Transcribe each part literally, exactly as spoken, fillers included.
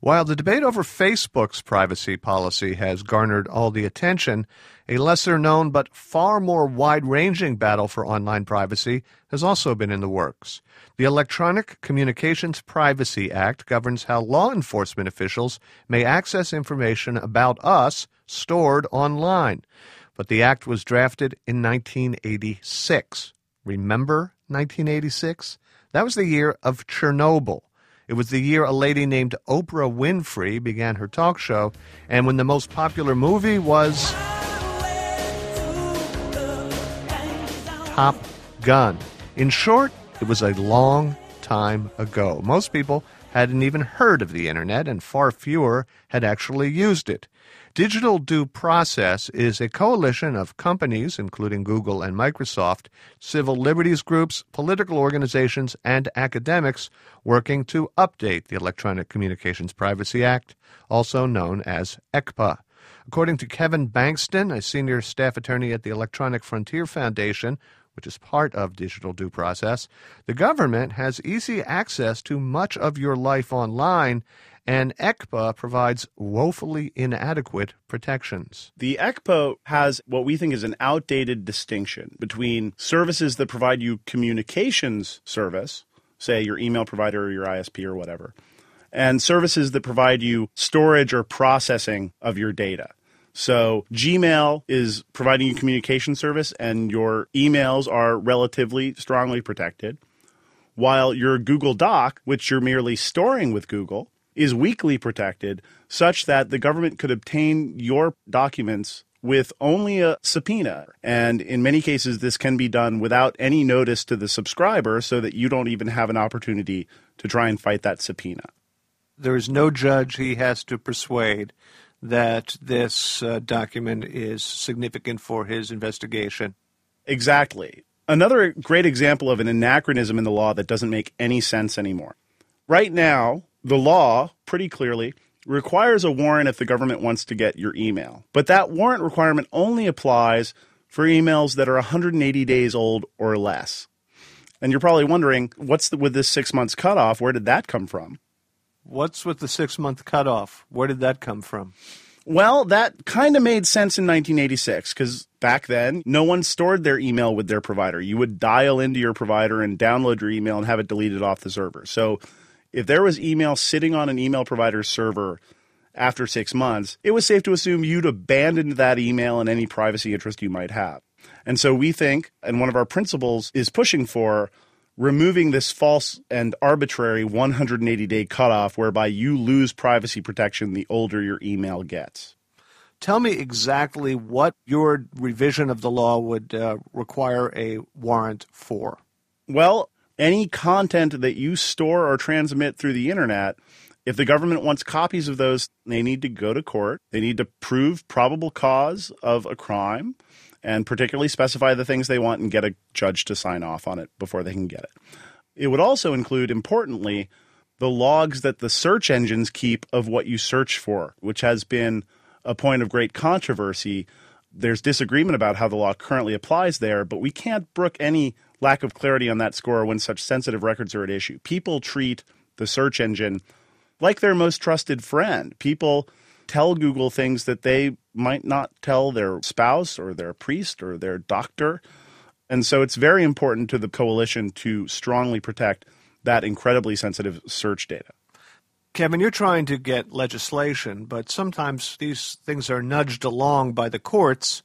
While the debate over Facebook's privacy policy has garnered all the attention, a lesser-known but far more wide-ranging battle for online privacy has also been in the works. The Electronic Communications Privacy Act governs how law enforcement officials may access information about us stored online. But the act was drafted in nineteen eighty-six. Remember nineteen eighty-six? That was the year of Chernobyl. It was the year a lady named Oprah Winfrey began her talk show, and when the most popular movie was Top Gun. In short, it was a long time ago. Most people hadn't even heard of the Internet, and far fewer had actually used it. Digital Due Process is a coalition of companies, including Google and Microsoft, civil liberties groups, political organizations, and academics working to update the Electronic Communications Privacy Act, also known as E C P A. According to Kevin Bankston, a senior staff attorney at the Electronic Frontier Foundation, which is part of Digital Due Process, the government has easy access to much of your life online, and E C P A provides woefully inadequate protections. The E C P A has what we think is an outdated distinction between services that provide you communications service, say your email provider or your I S P or whatever, and services that provide you storage or processing of your data. So Gmail is providing you communication service, and your emails are relatively strongly protected, while your Google Doc, which you're merely storing with Google, is weakly protected, such that the government could obtain your documents with only a subpoena. And in many cases, this can be done without any notice to the subscriber, so that you don't even have an opportunity to try and fight that subpoena. There is no judge he has to persuade that this uh, document is significant for his investigation. Exactly. Another great example of an anachronism in the law that doesn't make any sense anymore. Right now, the law, pretty clearly, requires a warrant if the government wants to get your email. But that warrant requirement only applies for emails that are one hundred eighty days old or less. And you're probably wondering, what's the, with this six months cutoff, where did that come from? What's with the six-month cutoff? Where did that come from? Well, that kind of made sense in nineteen eighty-six, because back then, no one stored their email with their provider. You would dial into your provider and download your email and have it deleted off the server. So if there was email sitting on an email provider's server after six months, it was safe to assume you'd abandoned that email and any privacy interest you might have. And so we think, and one of our principles is pushing for, removing this false and arbitrary one hundred eighty day cutoff whereby you lose privacy protection the older your email gets. Tell me exactly what your revision of the law would uh, require a warrant for. Well, any content that you store or transmit through the internet, if the government wants copies of those, they need to go to court. They need to prove probable cause of a crime, and particularly specify the things they want and get a judge to sign off on it before they can get it. It would also include, importantly, the logs that the search engines keep of what you search for, which has been a point of great controversy. There's disagreement about how the law currently applies there, but we can't brook any lack of clarity on that score when such sensitive records are at issue. People treat the search engine like their most trusted friend. People tell Google things that they might not tell their spouse or their priest or their doctor. And so it's very important to the coalition to strongly protect that incredibly sensitive search data. Kevin, you're trying to get legislation, but sometimes these things are nudged along by the courts,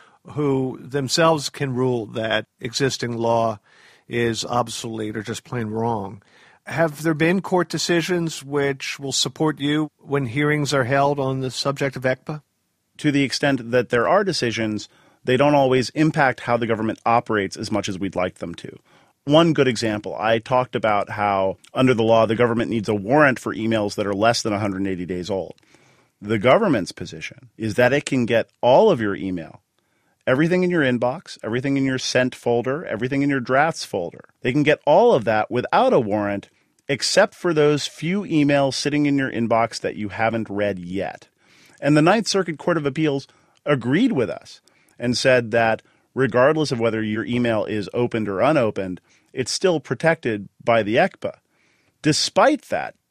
who themselves can rule that existing law is obsolete or just plain wrong. Have there been court decisions which will support you when hearings are held on the subject of E C P A? To the extent that there are decisions, they don't always impact how the government operates as much as we'd like them to. One good example, I talked about how under the law the government needs a warrant for emails that are less than one hundred eighty days old. The government's position is that it can get all of your email, everything in your inbox, everything in your sent folder, everything in your drafts folder. They can get all of that without a warrant, except for those few emails sitting in your inbox that you haven't read yet. And the Ninth Circuit Court of Appeals agreed with us and said that regardless of whether your email is opened or unopened, it's still protected by the E C P A. Despite that,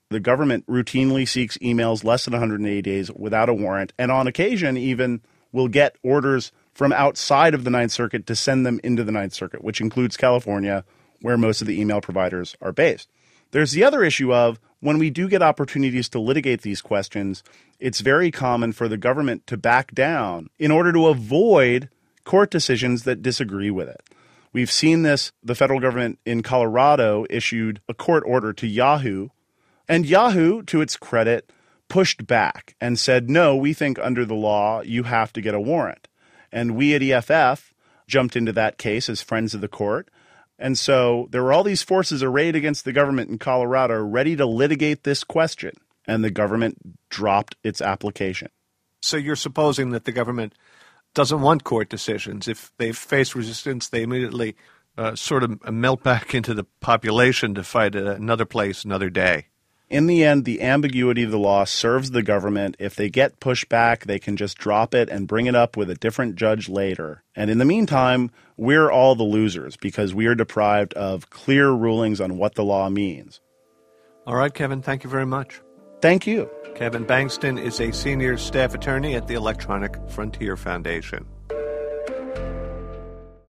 The government routinely seeks emails less than one hundred eighty days without a warrant, and on occasion even will get orders from outside of the Ninth Circuit to send them into the Ninth Circuit, which includes California, where most of the email providers are based. There's the other issue of when we do get opportunities to litigate these questions, it's very common for the government to back down in order to avoid court decisions that disagree with it. We've seen this. The federal government in Colorado issued a court order to Yahoo, and Yahoo, to its credit, pushed back and said, no, we think under the law you have to get a warrant. And we at E F F jumped into that case as friends of the court. And so there were all these forces arrayed against the government in Colorado ready to litigate this question, and the government dropped its application. So you're supposing that the government doesn't want court decisions. If they face resistance, they immediately uh, sort of melt back into the population to fight at another place, another day. In the end, the ambiguity of the law serves the government. If they get pushback, they can just drop it and bring it up with a different judge later. And in the meantime, we're all the losers because we are deprived of clear rulings on what the law means. All right, Kevin, thank you very much. Thank you. Kevin Bankston is a senior staff attorney at the Electronic Frontier Foundation.